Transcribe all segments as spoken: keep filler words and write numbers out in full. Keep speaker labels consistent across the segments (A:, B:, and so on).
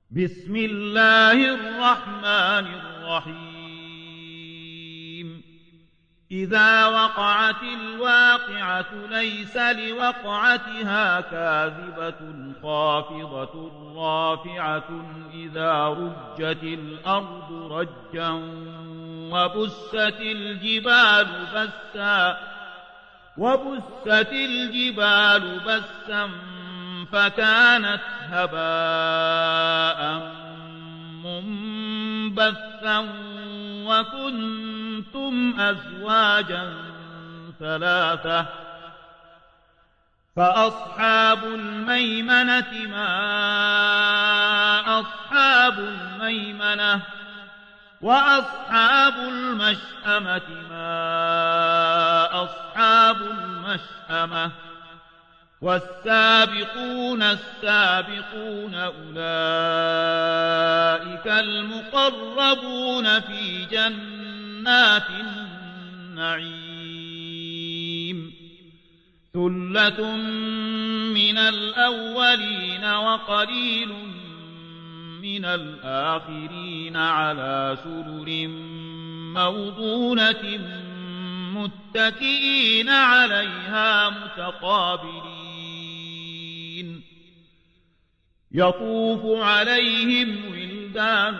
A: بسم الله الرحمن الرحيم إذا وقعت الواقعة ليس لوقعتها كاذبة خافضة رافعة إذا رجت الأرض رجا وبست الجبال بسا وبست الجبال بسا فكانت هباء منبثا وكنتم أزواجا ثلاثة فأصحاب الميمنة ما أصحاب الميمنة وأصحاب المشأمة ما أصحاب المشأمة والسابقون السابقون أولئك المقربون في جنات النعيم ثلة من الأولين وقليل من الآخرين على سرر موضونة متكئين عليها متقابلين يطوف عليهم ولدان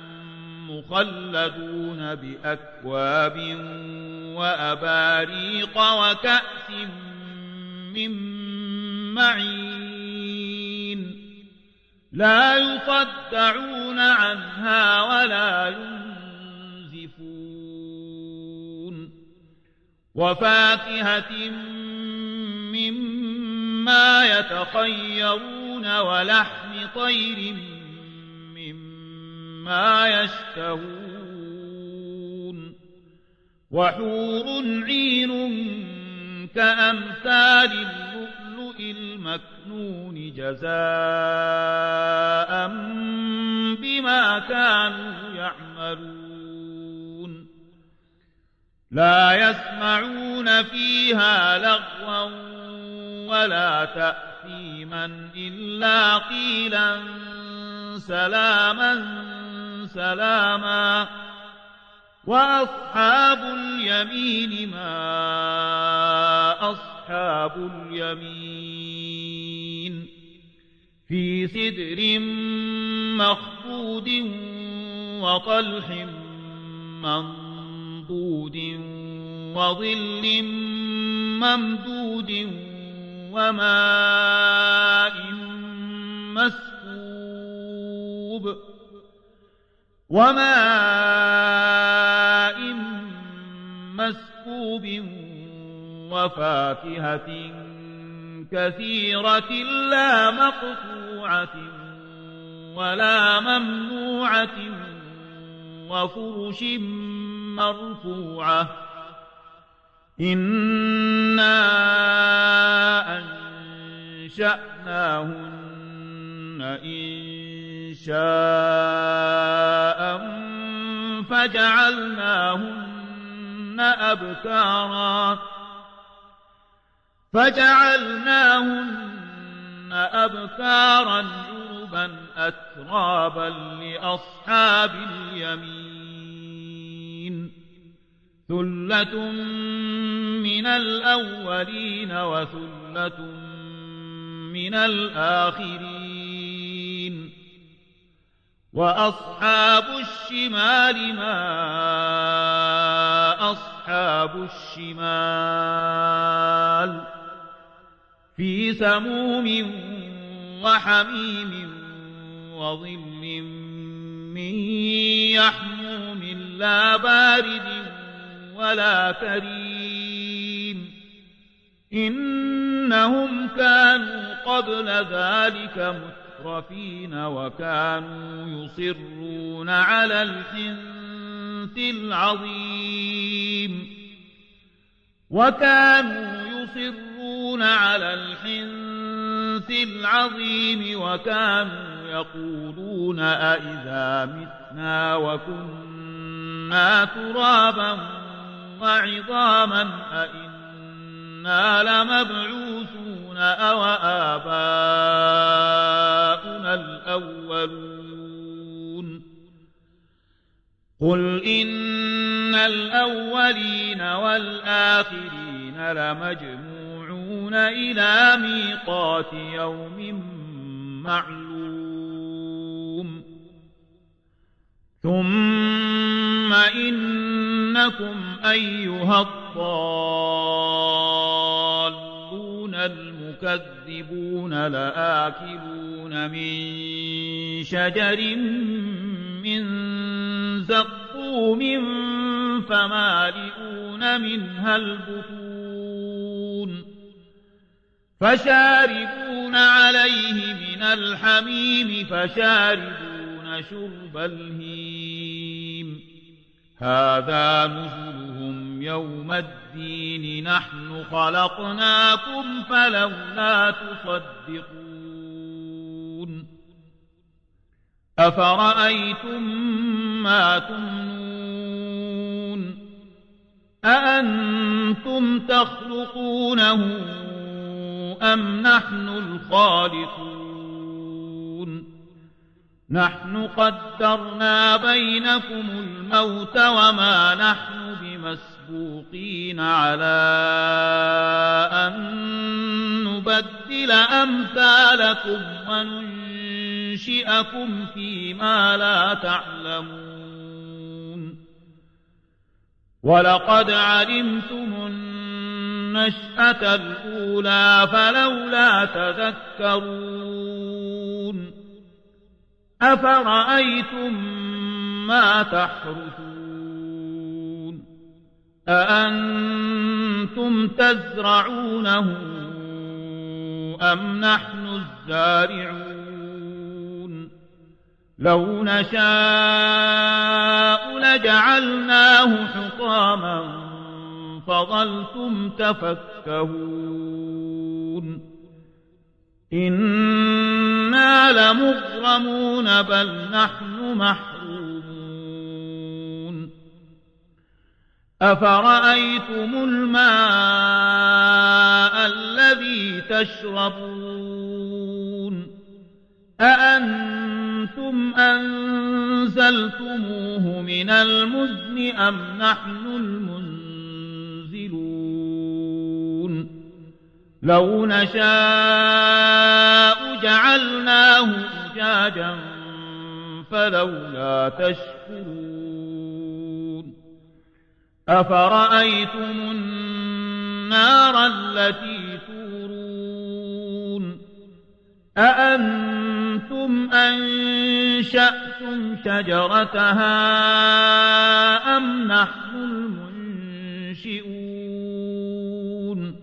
A: مخلدون بأكواب وأباريق وكأس من معين لا يصدعون عنها ولا ينزفون وفاكهة مما يتخيرون ولحم طير مما يشتهون وحور عين كأمثال اللؤلؤ المكنون جزاء بما كانوا يعملون لا يسمعون فيها لغوا ولا تأثيما إلا قيلا سلاما سلاما وأصحاب اليمين ما أصحاب اليمين في سدر مخضود وطلح منضود وظل ممدود وماء مسكوب وماء مسكوب وفاكهة كثيرة لا مقطوعة ولا ممنوعة وفرش مرفوعة إنا أنشأناهن إن شاء فجعلناهن أبكارا فجعلناهن أبكارا عربا أترابا لأصحاب اليمين ثلة من الأولين وثلة من الآخرين وأصحاب الشمال ما أصحاب الشمال في سموم وحميم وظل من يحموم لا بارد ولا كريم إنهم كانوا قبل ذلك مترفين وكانوا يصرون على الحنث العظيم وكانوا يصرون على الحنث العظيم وكانوا يقولون أئذا متنا وكنا ترابا وعظاما أئنا لمبعوثون أو آباؤنا الأولون قل إن الأولين والآخرين لمجموعون إلى ميقات يوم معلوم ثم إنكم أيها الضالون المكذبون لآكلون من شجر من زقوم فمالئون منها البطون فشاربون عليه من الحميم فشاربون شرب الهيم هذا نزلهم يوم الدين نحن خلقناكم فلولا تصدقون أفرأيتم ما تمنون أأنتم تخلقونه أم نحن الخالقون نحن قدرنا بينكم الموت وما نحن بمسبوقين على أن نبدل أمثالكم وننشئكم فيما لا تعلمون ولقد علمتم النشأة الأولى فلولا تذكرون أفرأيتم ما تحرثون أأنتم تزرعونه أم نحن الزارعون لو نشاء لجعلناه حطاما فظلتم تفكهون إنا لمغرمون بل نحن محرومون أفرأيتم الماء الذي تشربون أأنتم أنزلتموه من المزن أم نحن المنزلون لو نشاء جعلناه أجاجا فلولا تشكرون أفرأيتم النار التي تورون أأنتم أنشأتم شجرتها أم نحن المنشئون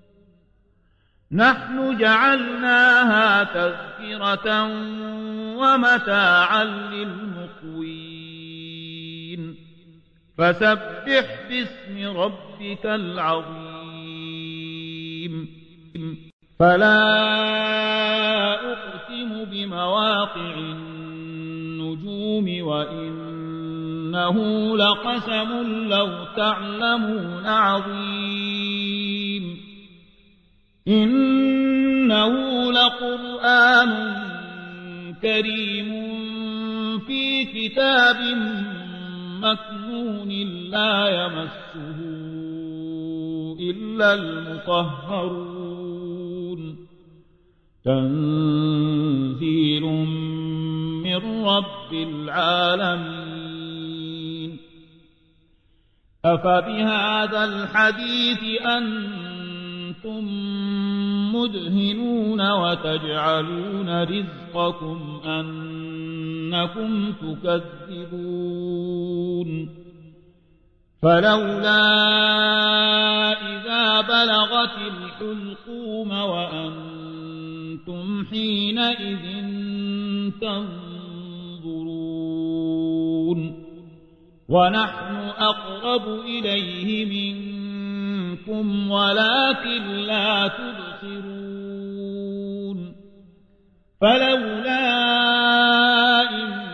A: نحن جعلناها تذكرة ومتاعا للمقوين فسبح باسم ربك العظيم فلا أقسم بمواقع النجوم وإنه لقسم لو تعلمون عظيم إنه لقرآن كريم في كتاب مكنون لا يمسه إلا المطهرون تنزيل من رب العالمين أفبهذا الحديث أنتم مدهنون وتجعلون رزقكم أنكم تكذبون فلولا إذا بلغت الحلقوم وأنتم حينئذ تنظرون ونحن أقرب إليه منكم ولكن لا تبصرون فلولا إن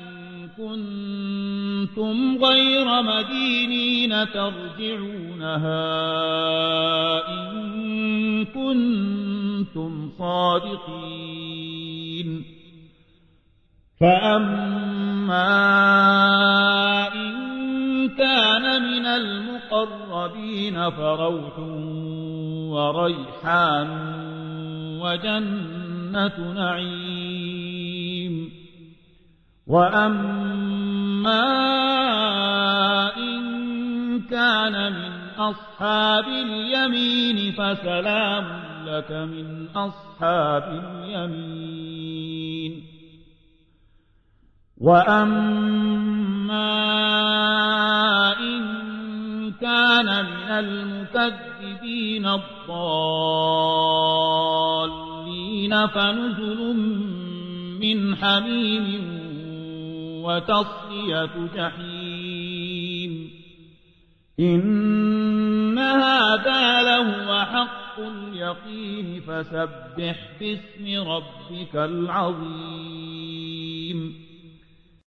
A: كنتم غير مدينين ترجعونها إن كنتم صادقين فأما إن كان من المقربين فروح وريحان وجنة نعيم وأما إن كان من أصحاب اليمين فسلام لك من أصحاب اليمين وأما إن كان من المكذبين الضالين فنزل من حميم وتصلية جحيم إن هذا لهو حق اليقين فسبح باسم ربك العظيم